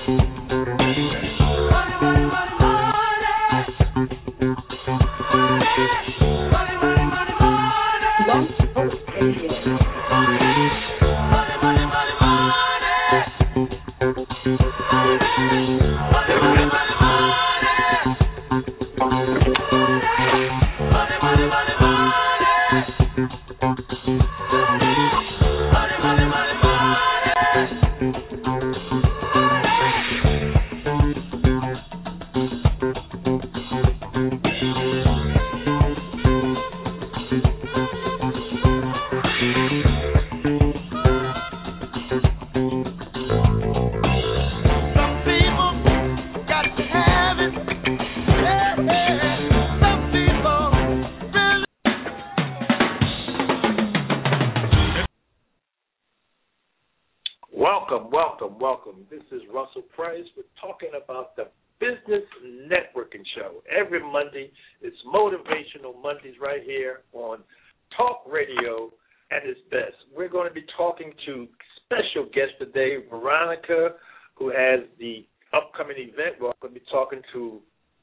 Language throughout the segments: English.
Welcome. This is Russell Price. We're talking about the Business Networking Show. Every Monday, it's Motivational Mondays right here on Talk Radio at its best. We're going to be talking to special guest today, Veronica, who has the upcoming event. We're going to be talking to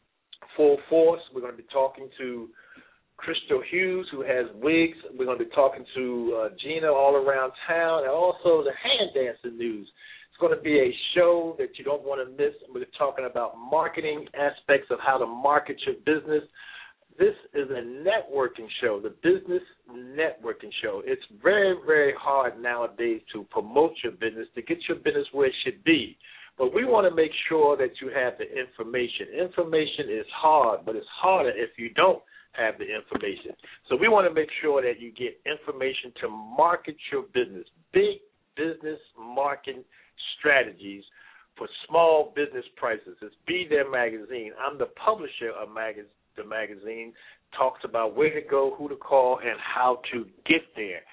Full Force. We're going to be talking to Crystal Hughes, who has wigs. We're going to be talking to Gina all around town, and also the hand dancing news. It's going to be a show that you don't want to miss. We're talking about marketing aspects of how to market your business. This is a networking show, the Business Networking Show. It's very, very hard nowadays to promote your business, to get your business where it should be. But we want to make sure that you have the information. Information is hard, but it's harder if you don't have the information. So we want to make sure that you get information to market your business, big business marketing strategies for small business prices. It's Be There Magazine. I'm the publisher of the magazine. Talks about where to go, who to call, and how to get there.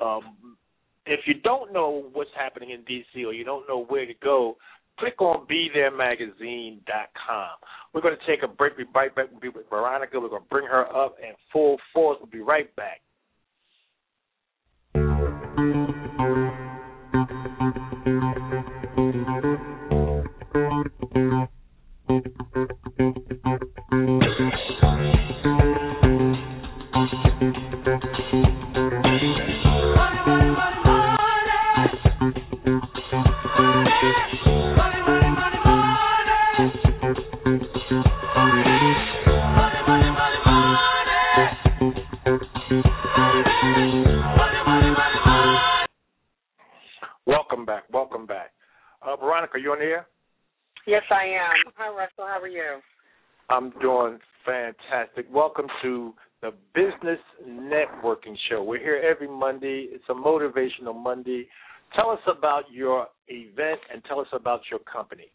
If you don't know what's happening in D.C. or you don't know where to go, click on BeThereMagazine.com. We're going to take a break. We'll be right back. We'll be with Veronica. We're going to bring her up, and Full Force will be right back. Welcome back. Veronica, are you on the air? Yes, I am. Hi, Russell. How are you? I'm doing fantastic. Welcome to the Business Networking Show. We're here every Monday. It's a motivational Monday. Tell us about your event and tell us about your company.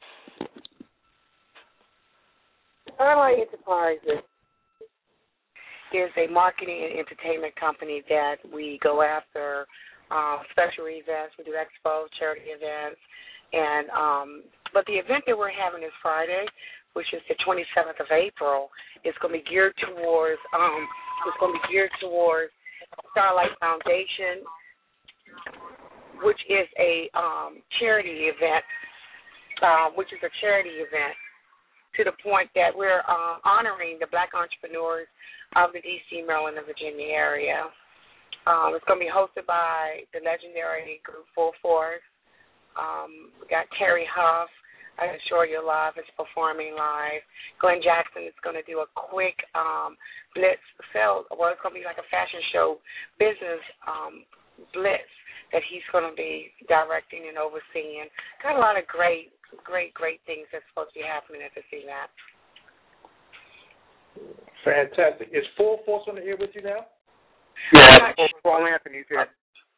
Starlight Enterprises is a marketing and entertainment company that we go after special events. We do expos, charity events, and but the event that we're having this Friday, which is the 27th of April, is going to be geared towards Starlight Foundation, which is a charity event, to the point that we're honoring the Black entrepreneurs of the D.C., Maryland, and Virginia area. It's going to be hosted by the legendary group Full Force. We got Terry Huff, I'm Sure You're Love, is performing live. Glenn Jackson is going to do a quick blitz sales. Well, it's going to be like a fashion show business blitz that he's going to be directing and overseeing. Got a lot of great things that's supposed to be happening at this event. Fantastic. Is Full Force on the air with you now? Yeah, Paul Anthony's here.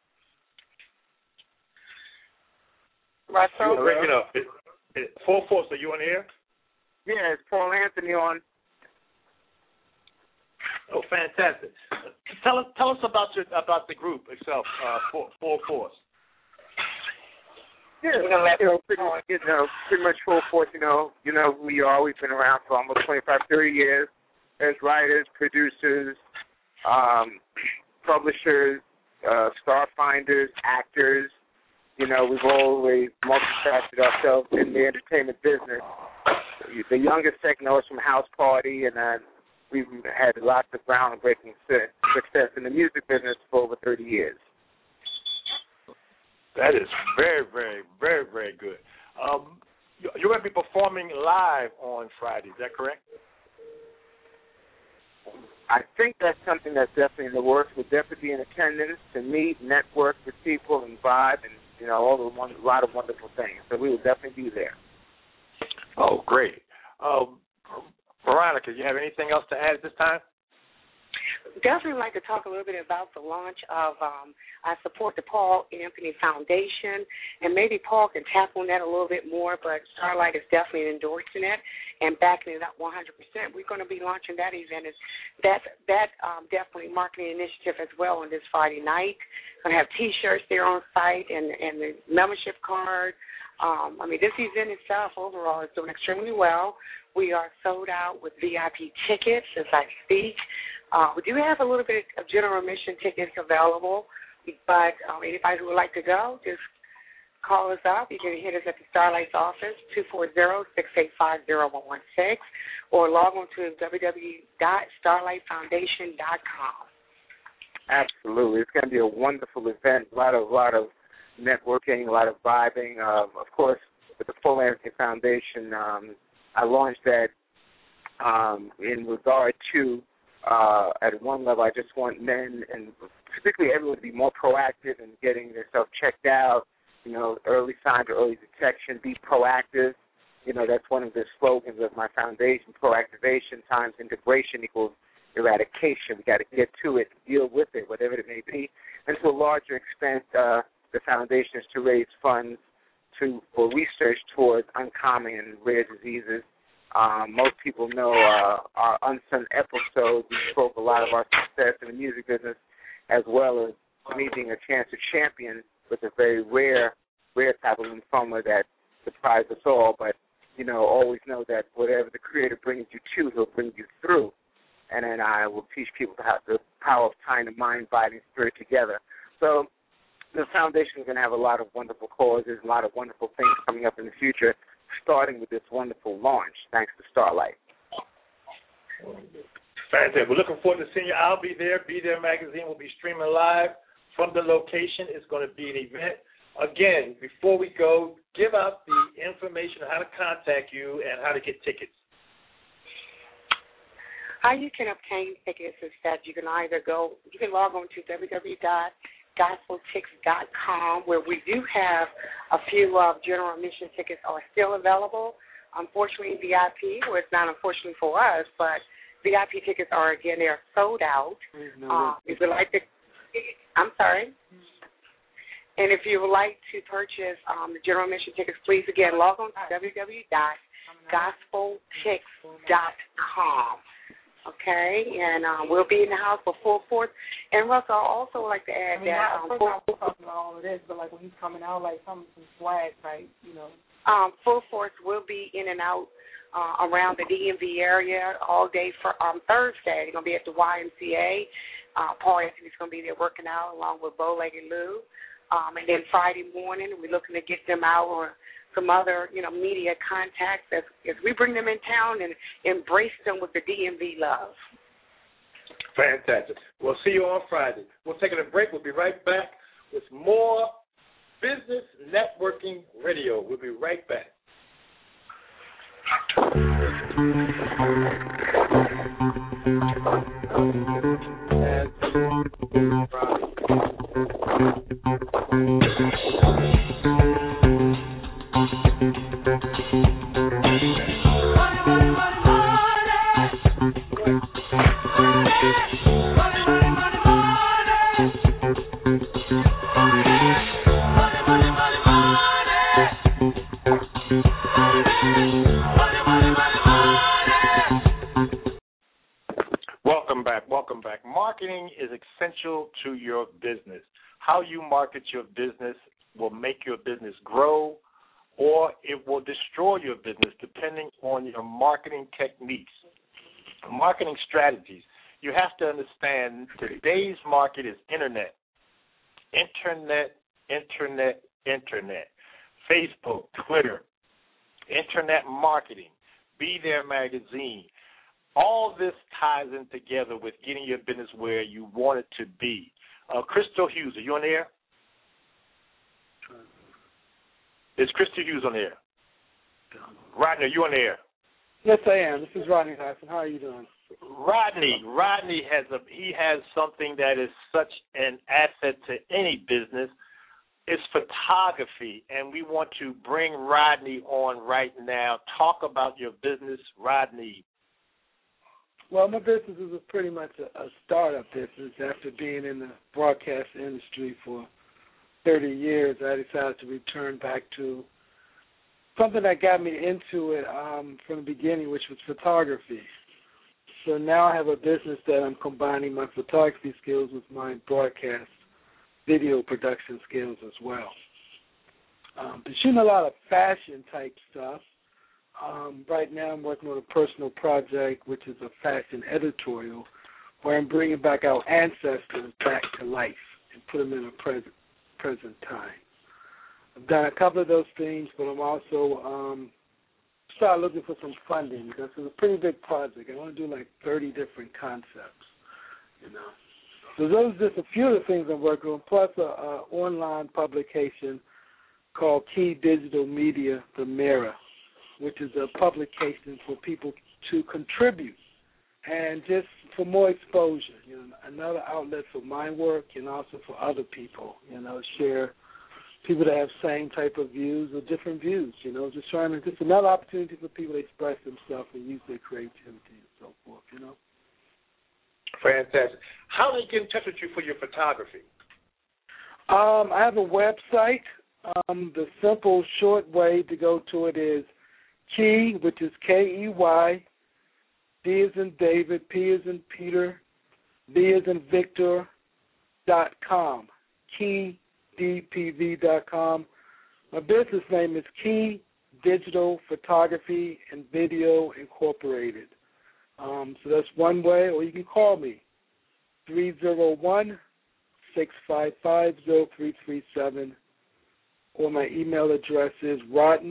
Russell? You're breaking up. Full Force, are you on the air? Yeah, it's Paul Anthony on. Oh, fantastic. Tell us about the group itself, Full Force. Yeah, pretty much Full Force, we always been around for almost 25, 30 years as writers, producers, publishers, star finders, actors, we've always multifaceted ourselves in the entertainment business. The youngest segment was from House Party, and we've had lots of groundbreaking success in the music business for over 30 years. That is very, very, very, very good. You're going to be performing live on Friday, is that correct? I think that's something that's definitely in the works. We'll definitely be in attendance to meet, network with people, and vibe, and a lot of wonderful things. So we will definitely be there. Oh, great. Veronica, do you have anything else to add at this time? Definitely like to talk a little bit about the launch of I support the Paul Anthony Foundation, and maybe Paul can tap on that a little bit more, but Starlight is definitely endorsing it and backing it up 100%. We're going to be launching that event. That's definitely marketing initiative as well on this Friday night. Going to have T-shirts there on site and the membership card. This event itself overall is doing extremely well. We are sold out with VIP tickets as I speak. We do have a little bit of general admission tickets available, but anybody who would like to go, just call us up. You can hit us at the Starlight's office, 240-685-0116, or log on to www.starlightfoundation.com. Absolutely. It's going to be a wonderful event, a lot of networking, a lot of vibing. Of course, with the Paul Anthony Foundation, I launched that in regard to, at one level, I just want men and particularly everyone to be more proactive in getting themselves checked out, early signs or early detection, be proactive. That's one of the slogans of my foundation, proactivation times integration equals eradication. We got to get to it, deal with it, whatever it may be. And to a larger extent, the foundation is to raise funds for research towards uncommon and rare diseases. Most people know our Unsung episode. We spoke a lot of our success in the music business, as well as me being a chance to champion with a very rare type of lymphoma that surprised us all. But, always know that whatever the Creator brings you to, He'll bring you through. And then I will teach people the power of tying the mind, body, and spirit together. So the foundation is going to have a lot of wonderful causes, a lot of wonderful things coming up in the future, starting with this wonderful launch, thanks to Starlight. Fantastic. We're looking forward to seeing you. I'll be there. Be There Magazine will be streaming live from the location. It's going to be an event. Again, before we go, give out the information on how to contact you and how to get tickets. How you can obtain tickets is that you can log on to www.gospeltix.com, where we do have a few general admission tickets are still available. Unfortunately, VIP, well, it's not unfortunately for us, but VIP tickets are, again, they're sold out. If you'd like to, I'm sorry. And if you would like to purchase the general admission tickets, please, again, log on to www.gospeltix.com. Okay, and we'll be in the house for full force. And Russell, I also would like to add that talking about all of this, but like when he's coming out, like some swag, right? Full force will be in and out around the DMV area all day for Thursday. They're gonna be at the YMCA. Paul Anthony's gonna be there working out along with Bow-Legged Lou. And then Friday morning, we're looking to get them out or some other, media contacts as we bring them in town and embrace them with the DMV love. Fantastic. We'll see you on Friday. We're taking a break. We'll be right back with more Business Networking Radio. We'll be right back. Welcome back. Marketing is essential to your business. How you market your business will make your business grow, or it will destroy your business depending on your marketing techniques. Marketing strategies. You have to understand today's market is internet. Internet, internet, internet, Facebook, Twitter, internet marketing, Be There Magazine. All this ties in together with getting your business where you want it to be. Crystal Hughes, are you on the air? Is Crystal Hughes on the air? Rodney, are you on the air? Yes, I am. This is Rodney Hyson. How are you doing? Rodney has something that is such an asset to any business. It's photography, and we want to bring Rodney on right now. Talk about your business, Rodney. Well, my business is pretty much a startup business. After being in the broadcast industry for 30 years, I decided to return back to something that got me into it from the beginning, which was photography. So now I have a business that I'm combining my photography skills with my broadcast video production skills as well. Been shooting a lot of fashion-type stuff. Right now I'm working on a personal project, which is a fashion editorial, where I'm bringing back our ancestors back to life and put them in a present time. I've done a couple of those things, but I'm also started looking for some funding because it's a pretty big project. I want to do like 30 different concepts, you know. So those are just a few of the things I'm working on, plus an online publication called Key Digital Media, The Mirror, which is a publication for people to contribute and just for more exposure, you know, another outlet for my work and also for other people, you know, share people that have same type of views or different views, you know, just another opportunity for people to express themselves and use their creativity and so forth, you know. Fantastic. How do they get in touch with you for your photography? I have a website. The simple, short way to go to it is Key, which is Key, D as in David, P as in Peter, V as in Victor, .com, keydpv.com. My business name is Key Digital Photography and Video Incorporated. So that's one way, or you can call me, 301-655-0337, or my email address is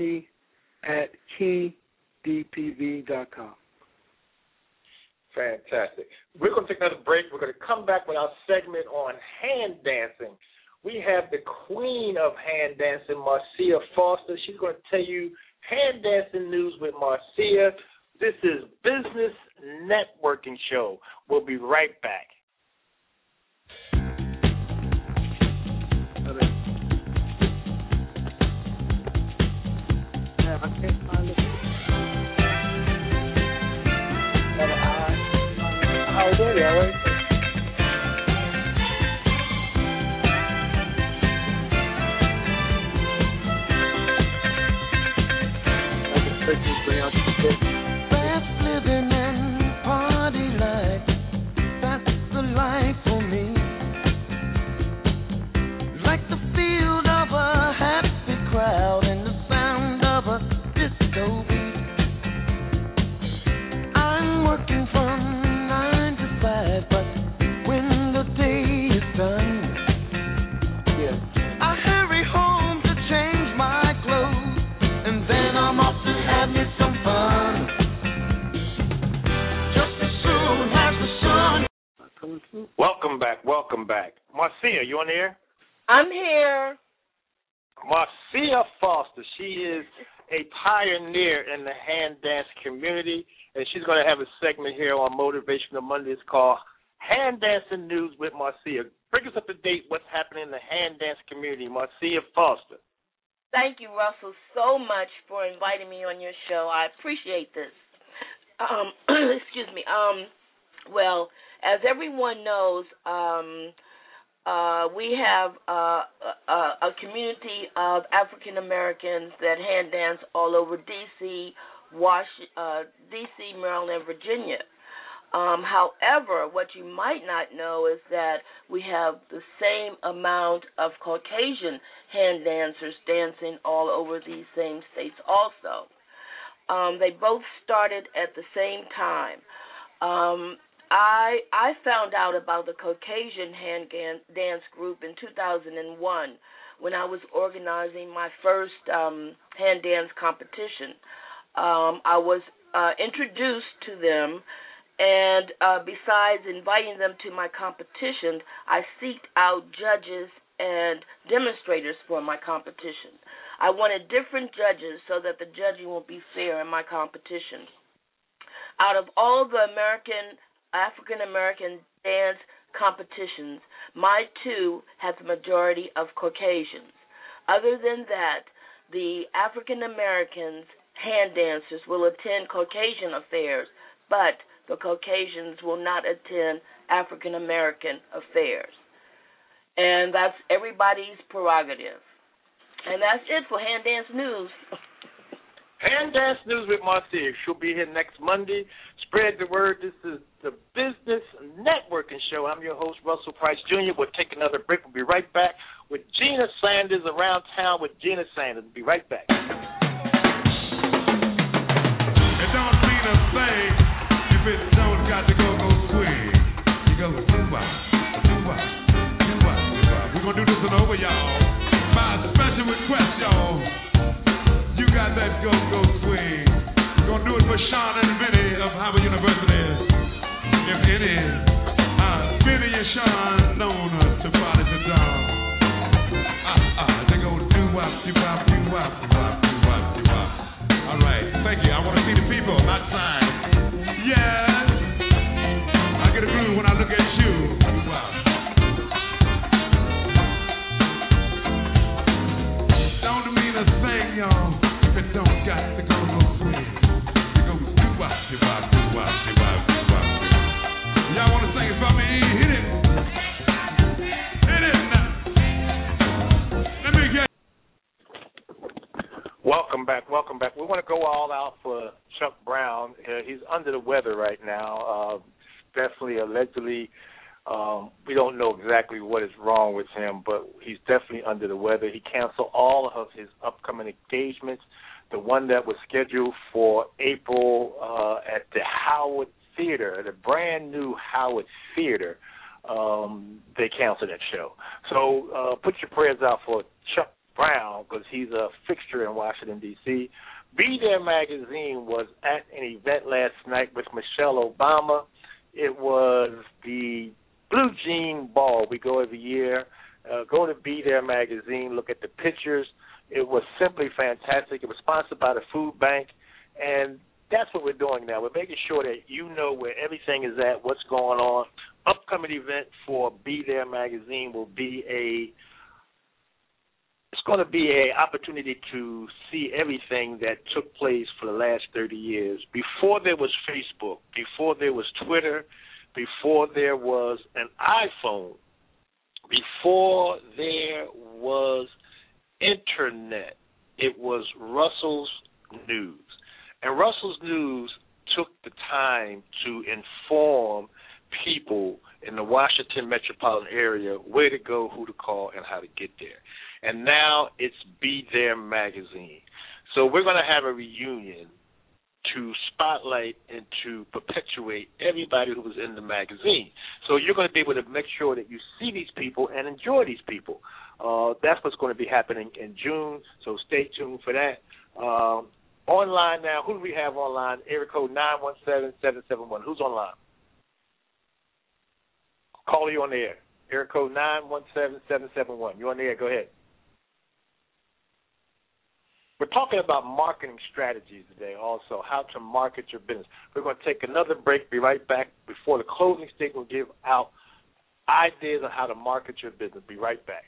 rodney@keydpv.com. Fantastic. We're going to take another break. We're going to come back with our segment on hand dancing. We have the queen of hand dancing, Marcia Foster. She's going to tell you hand dancing news with Marcia. This is Business Networking Show. We'll be right back. How are you? All right. Fast living and party life, that's the life for me. Like the feel of a happy crowd and the sound of a disco beat. I'm working from 9 to 5, but when the day is done, I hurry home to change my clothes, and then I'm off to have me some fun. Just as soon as the sun. Welcome back. Marcia, you on the air? I'm here. Marcia Foster, she is a pioneer in the hand dance community, and she's going to have a segment here on Motivational Mondays called Hand Dancing News with Marcia. Bring us up to date what's happening in the hand dance community. Marcia Foster. Thank you, Russell, so much for inviting me on your show. I appreciate this. Excuse me. Well, as everyone knows, we have a community of African Americans that hand dance all over D.C., Maryland, and Virginia. However, what you might not know is that we have the same amount of Caucasian hand dancers dancing all over these same states also. They both started at the same time. I found out about the Caucasian hand dance group in 2001 when I was organizing my first hand dance competition. I was introduced to them, and besides inviting them to my competition, I seeked out judges and demonstrators for my competition. I wanted different judges so that the judging will be fair in my competition. Out of all the African American dance competitions, my two had the majority of Caucasians. Other than that, the African Americans hand dancers will attend Caucasian affairs, but the Caucasians will not attend African American affairs. And that's everybody's prerogative. And that's it for Hand Dance News. Hand Dance News with Marcia. She'll be here next Monday. Spread the word. This is the Business Networking Show. I'm your host, Russell Price Jr. We'll take another break. We'll be right back with Gina Sanders, Around Town with Gina Sanders. We'll be right back. It don't mean a thing if it don't got to go swing. You go doo-wah, doo-wah, doo-wah, doo-wah. We're going to do this one over, y'all. My special request, y'all. You got that go swing. We're going to do it for Sean and Vinny of Howard University. If any, Vinny and Sean known to party to dawn. They go doo-wah, doo-wah, doo-wah, doo-wah, doo-wah, doo-wah. All right, thank you. I want to see the people, not signs. Yes. I get a groove when I look at you. Wow. Don't mean a thing, y'all, if it don't got to go swing. It goes doo-wah, doo-wah, doo-wah, doo-wah, doo-wah. Y'all want to sing it for me? Hit it. Hit it now. Let me get. Welcome back. We want to go all out for Chuck Brown. He's under the weather right now. Definitely, allegedly, we don't know exactly what is wrong with him, but he's definitely under the weather. He canceled all of his upcoming engagements. The one that was scheduled for April at the Howard Theater, the brand new Howard Theater, they canceled that show. So put your prayers out for Chuck Brown, because he's a fixture in Washington, D.C. Be There Magazine was at an event last night with Michelle Obama. It was the Blue Jean Ball. We go every year. Go to Be There Magazine, look at the pictures. It was simply fantastic. It was sponsored by the Food Bank, and that's what we're doing now. We're making sure that you know where everything is at, what's going on. Upcoming event for Be There Magazine will be it's going to be an opportunity to see everything that took place for the last 30 years. Before there was Facebook, before there was Twitter, before there was an iPhone, before there was Internet, it was Russell's News. And Russell's News took the time to inform people in the Washington metropolitan area where to go, who to call, and how to get there. And now it's Be There Magazine. So we're going to have a reunion to spotlight and to perpetuate everybody who was in the magazine. So you're going to be able to make sure that you see these people and enjoy these people. That's what's going to be happening in June, so stay tuned for that. Online now, who do we have online? Area code 917-771. Who's online? Call you on the air. Area code 917-771. You're on the air. Go ahead. We're talking about marketing strategies today also, how to market your business. We're going to take another break, be right back. Before the closing statement, we'll give out ideas on how to market your business. Be right back.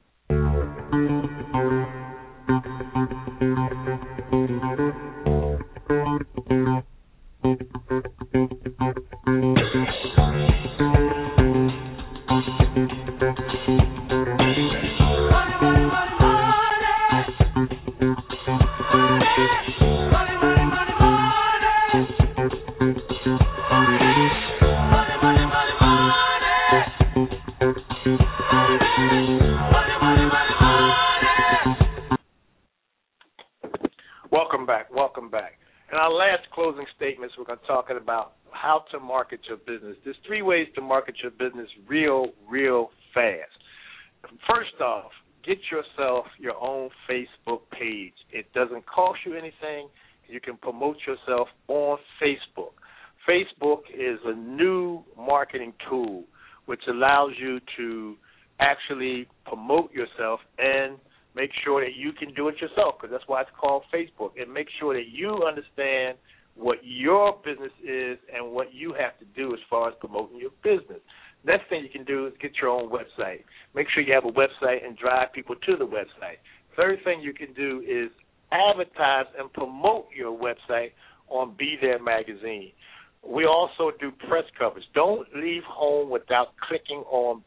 Welcome back. In our last closing statements, we're going to talk about how to market your business. There's 3 ways to market your business real fast. First off, get yourself your own Facebook page. It doesn't cost you anything. You can promote yourself on Facebook. Facebook is a new marketing tool which allows you to actually promote yourself and make sure that you can do it yourself, because that's why it's called Facebook. It makes sure that you understand what your business is and what you have to do as far as promoting your business. Next thing you can do is get your own website. Make sure you have a website and drive people to the website. Third thing you can do is advertise and promote your website on Be There Magazine. We also do press coverage. Don't leave home without clicking on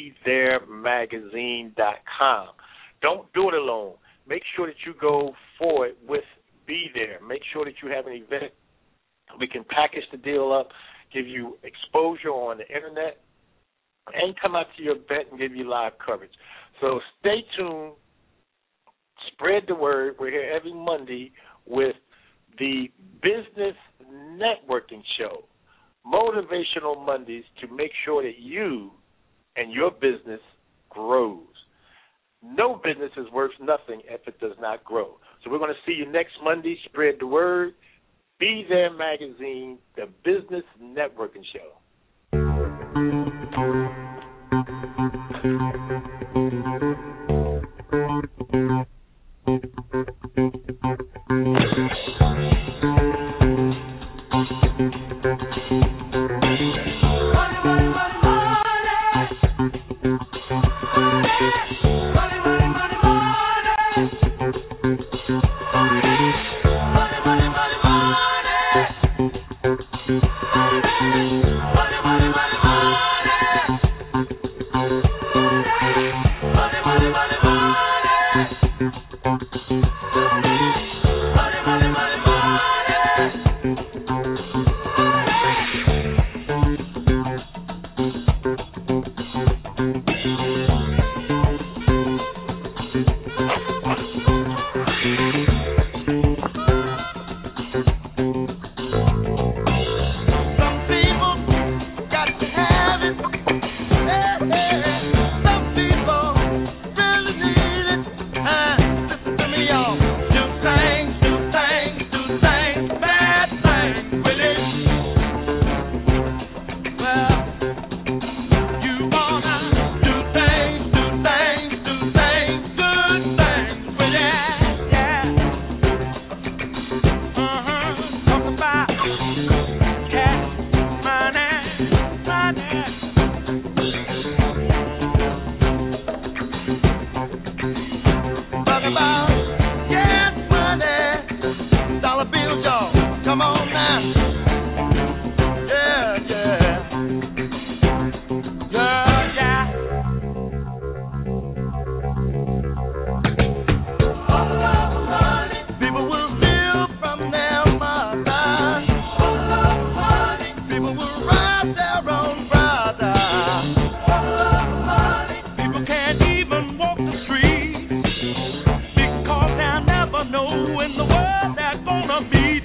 BeThereMagazine.com. Don't do it alone. Make sure that you go forward with Be There. Make sure that you have an event. We can package the deal up, give you exposure on the internet, and come out to your event and give you live coverage. So stay tuned. Spread the word. We're here every Monday with the Business Networking Show, Motivational Mondays, to make sure that you and your business grows. No business is worth nothing if it does not grow. So we're going to see you next Monday. Spread the word. Be There Magazine, the Business Networking Show. Know in the world that's gonna be